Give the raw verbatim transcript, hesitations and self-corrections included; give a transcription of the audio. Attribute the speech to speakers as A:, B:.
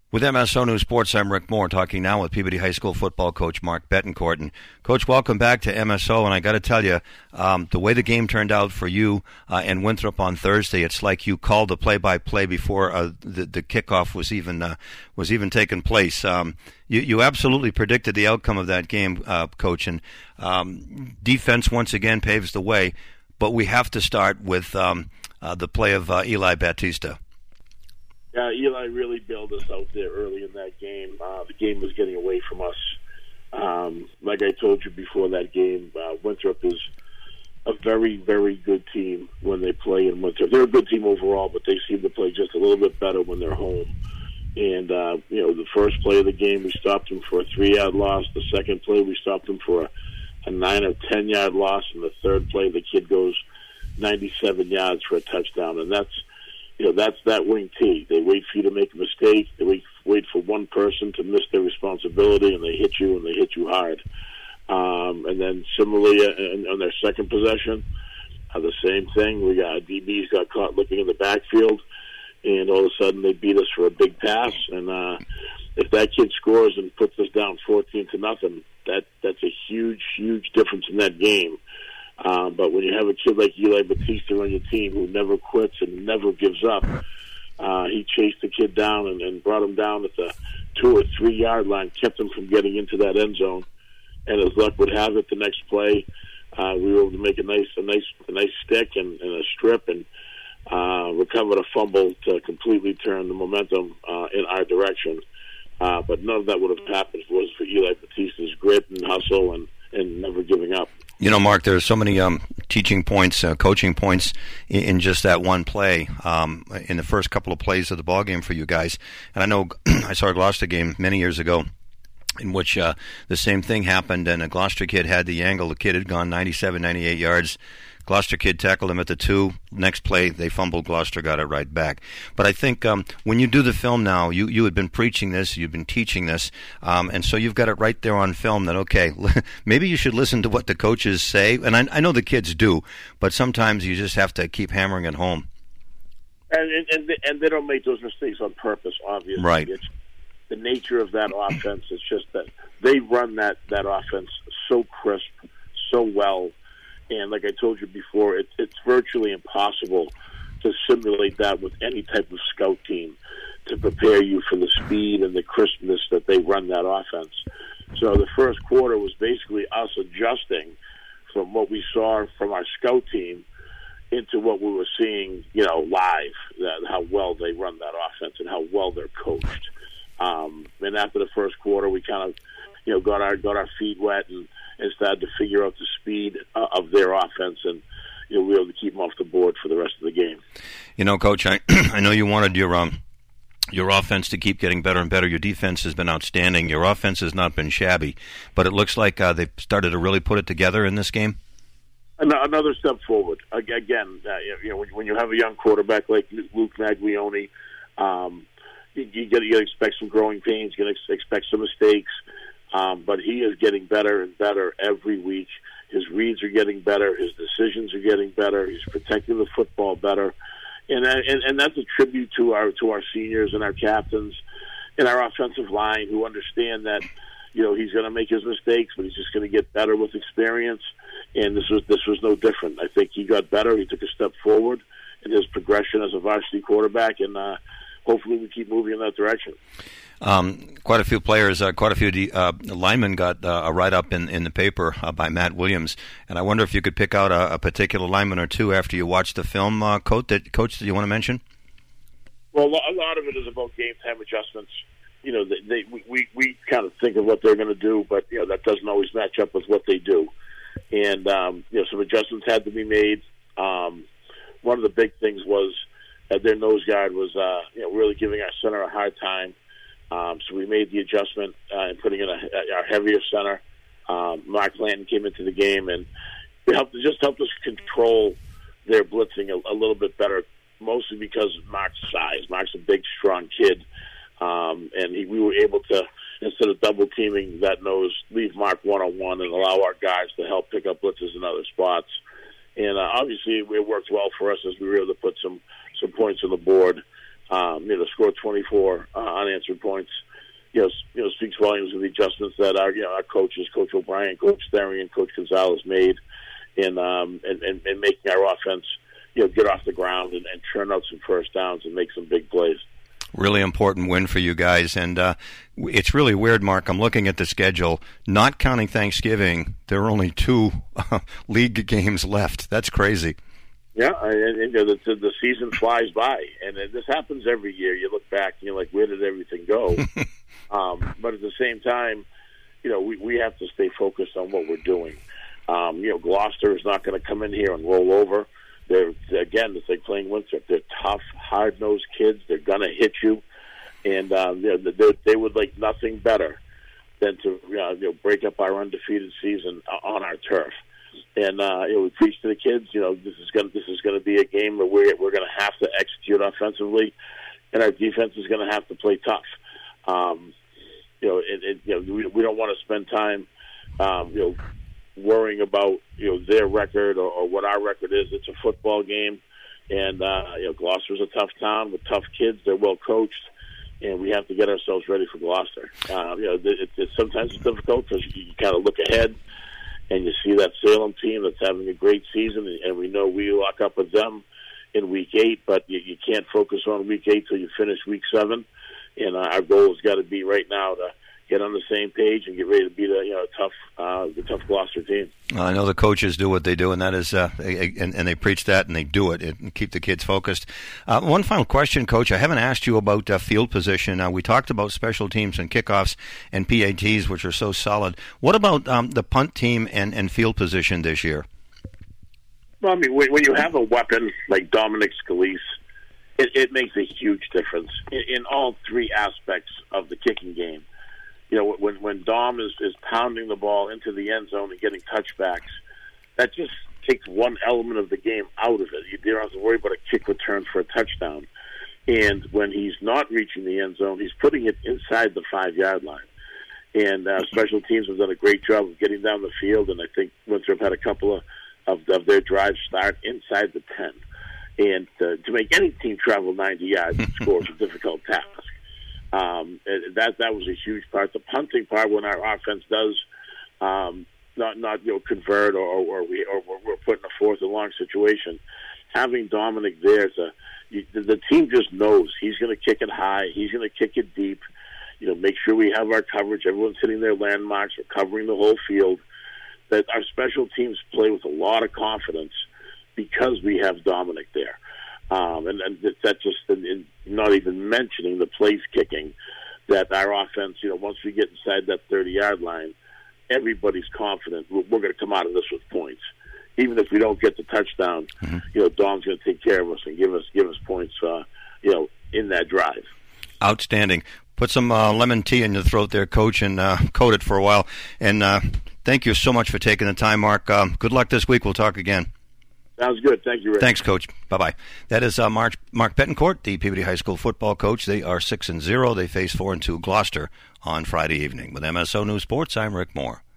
A: With M S O News Sports, I'm Rick Moore, talking now with Peabody High School football coach Mark Betancourt. And Coach, welcome back to M S O. And I got to tell you, um, the way the game turned out for you uh, and Winthrop on Thursday, it's like you called the play-by-play before uh, the, the kickoff was even uh, was even taking place. Um, you, you absolutely predicted the outcome of that game, uh, Coach. And um, defense once again paves the way. But we have to start with um, uh, the play of uh, Eli Batista.
B: Yeah, Eli really bailed us out there early in that game. Uh, the game was getting away from us. Um, like I told you before that game, uh, Winthrop is a very, very good team when they play in Winthrop. They're a good team overall, but they seem to play just a little bit better when they're home. And, uh, you know, the first play of the game, we stopped them for a three-yard loss. The second play, we stopped them for a, a nine- or ten-yard loss. And the third play, the kid goes ninety-seven yards for a touchdown. And that's, You know, that's that wing T. They wait for you to make a mistake. They wait wait for one person to miss their responsibility, and they hit you, and they hit you hard. Um, and then similarly, uh, on their second possession, uh, the same thing. We got D Bs got caught looking in the backfield, and all of a sudden they beat us for a big pass. And uh, if that kid scores and puts us down fourteen to nothing, that that's a huge, huge difference in that game. Um, but when you have a kid like Eli Batista on your team who never quits and never gives up, uh, he chased the kid down and, and brought him down at the two or three yard line, kept him from getting into that end zone. And as luck would have it, the next play, uh, we were able to make a nice, a nice, a nice stick and, and a strip and uh, recovered a fumble to completely turn the momentum uh, in our direction. Uh, but none of that would have happened if it was for Eli Batista's grit and hustle and, and never giving up.
A: You know, Mark, there's so many um, teaching points, uh, coaching points in, in just that one play, um, in the first couple of plays of the ballgame for you guys. And I know I saw a Gloucester game many years ago in which uh, the same thing happened, and a Gloucester kid had the angle. The kid had gone ninety-seven, ninety-eight yards. Gloucester kid tackled him at the two. Next play, they fumbled. Gloucester got it right back. But I think um, when you do the film now, you, you had been preaching this, you've been teaching this, um, and so you've got it right there on film that, okay, maybe you should listen to what the coaches say. And I, I know the kids do, but sometimes you just have to keep hammering it home.
B: And and, and, they, and they don't make those mistakes on purpose, obviously.
A: Right.
B: It's the nature of that offense. It's just that they run that, that offense so crisp, so well. And like I told you before, it, it's virtually impossible to simulate that with any type of scout team to prepare you for the speed and the crispness that they run that offense. So the first quarter was basically us adjusting from what we saw from our scout team into what we were seeing, you know, live, that how well they run that offense and how well they're coached. Um, and after the first quarter, we kind of, you know, got our got our feet wet and, and started to figure out the speed uh, of their offense, and you know, we were able to keep them off the board for the rest of the game.
A: You know, Coach, I I know you wanted your um your offense to keep getting better and better. Your defense has been outstanding. Your offense has not been shabby, but it looks like uh, they've started to really put it together in this game.
B: Another step forward. Again, uh, you know, when you have a young quarterback like Luke Maglione, um, you, you got to expect some growing pains. You got to expect some mistakes. Um, but he is getting better and better every week. His reads are getting better. His decisions are getting better. He's protecting the football better, and and, and that's a tribute to our to our seniors and our captains and our offensive line, who understand that, you know, he's going to make his mistakes, but he's just going to get better with experience. And this was this was no different. I think he got better. He took a step forward in his progression as a varsity quarterback, and uh, hopefully we keep moving in that direction.
A: Um, quite a few players, uh, quite a few uh, linemen got uh, a write-up in, in the paper uh, by Matt Williams, and I wonder if you could pick out a, a particular lineman or two after you watched the film, uh, Coach, that, Coach, that you want to mention?
B: Well, a lot of it is about game-time adjustments. You know, they, they, we, we kind of think of what they're going to do, but, you know, that doesn't always match up with what they do. And, um, you know, some adjustments had to be made. Um, one of the big things was that their nose guard was, uh, you know, really giving our center a hard time. Um, so we made the adjustment uh, and putting in a, a, our heavier center. Um, Mark Lanton came into the game, and it helped, it just helped us control their blitzing a, a little bit better, mostly because of Mark's size. Mark's a big, strong kid, um, and he, we were able to, instead of double teaming that nose, leave Mark one-on-one and allow our guys to help pick up blitzes in other spots. And uh, obviously it worked well for us as we were able to put some, some points on the board. um, you know, to score twenty-four uh, unanswered points, you know, you know, speaks volumes of the adjustments that our, you know, our coaches, Coach O'Brien, Coach Therian, Coach Gonzalez made in, um, and, and, and making our offense, you know, get off the ground and, and turn out some first downs and make some big plays.
A: Really important win for you guys, and uh, it's really weird, Mark. I'm looking at the schedule. Not counting Thanksgiving, there are only two uh, league games left. That's crazy.
B: Yeah, and, and the, the, the season flies by, and this happens every year. You look back, and you're like, where did everything go? um, but at the same time, you know, we, we have to stay focused on what we're doing. Um, you know, Gloucester is not going to come in here and roll over. They're, again, it's like playing Winthrop. They're tough, hard-nosed kids. They're going to hit you. And um, you know, they, they would like nothing better than to you know, you know, break up our undefeated season on our turf. And uh, you know, we preach to the kids, you know, this is going this is going to be a game where we're, we're going to have to execute offensively, and our defense is going to have to play tough. Um, you know, it, it, you know, we, we don't want to spend time, um, you know, worrying about you know their record or, or what our record is. It's a football game, and uh, you know Gloucester's a tough town with tough kids. They're well coached, and we have to get ourselves ready for Gloucester. Uh, you know, it, it, sometimes it's difficult because you, you kind of look ahead and you see that Salem team that's having a great season, and, and we know we lock up with them in week eight, but you, you can't focus on week eight till you finish week seven. And uh, our goal has got to be right now to get on the same page and get ready to beat a you know a tough uh, the tough Gloucester team.
A: I know the coaches do what they do, and that is, uh, and, and they preach that, and they do it, and keep the kids focused. Uh, one final question, Coach. I haven't asked you about uh, field position. Uh, we talked about special teams and kickoffs and P A Ts, which are so solid. What about um, the punt team and, and field position this year?
B: Well, I mean, when, when you have a weapon like Dominic Scalise, it, it makes a huge difference in, in all three aspects of the kicking game. You know, when when Dom is, is pounding the ball into the end zone and getting touchbacks, that just takes one element of the game out of it. You don't have to worry about a kick return for a touchdown. And when he's not reaching the end zone, he's putting it inside the five-yard line. And uh, special teams have done a great job of getting down the field, and I think Winthrop had a couple of, of, of their drives start inside the ten. And uh, to make any team travel ninety yards and score is a difficult task. Um, that that was a huge part. The punting part, when our offense does um, not not you know convert or, or we or we're put in a fourth and long situation, having Dominic there, is a, you, the, the team just knows he's going to kick it high, he's going to kick it deep. You know, make sure we have our coverage. Everyone's hitting their landmarks. We're covering the whole field. That our special teams play with a lot of confidence because we have Dominic there. Um, and, and that just, and, and not even mentioning the place kicking, that our offense, you know, once we get inside that thirty-yard line, everybody's confident we're, we're going to come out of this with points. Even if we don't get the touchdown, mm-hmm. you know, Dom's going to take care of us and give us give us points, uh, you know, in that drive.
A: Outstanding. Put some uh, lemon tea in your throat there, Coach, and uh, coat it for a while. And uh, thank you so much for taking the time, Mark. Um, good luck this week. We'll talk again.
B: Sounds good. Thank you, Rick.
A: Thanks, Coach. Bye-bye. That is uh, Mark, Mark Betancourt, the Peabody High School football coach. They are six and zero. They face four and two Gloucester on Friday evening. With M S O News Sports, I'm Rick Moore.